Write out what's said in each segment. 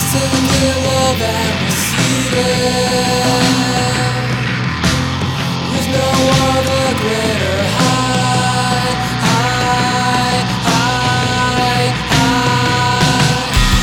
To give love and receive it. There's no other greater high, high, high, high.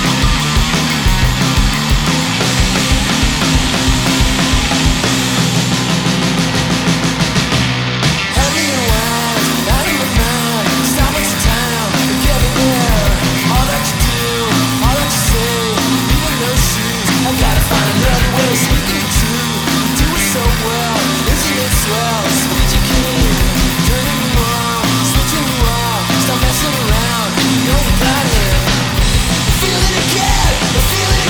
Help me around, out of my mind. Stop what's in town, get me there. All that you do, all that you say, even those shoes. I gotta find another way of speaking the truth. You do it so well, isn't it swell? Speech you king, turning you on, switching you off. Stop messing around, you know you got it. Feel it again, feel it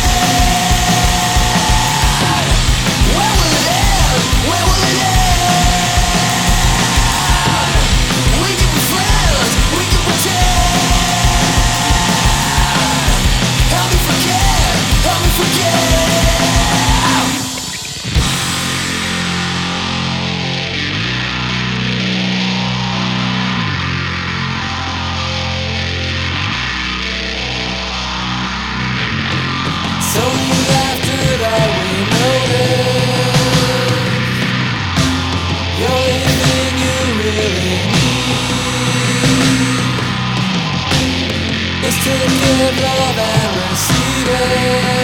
again. Where will it end? Where will it end? We can be friends, we can pretend. Help me forget, help me forget. So you after that we know this. The only thing you really need is to give love and receive it.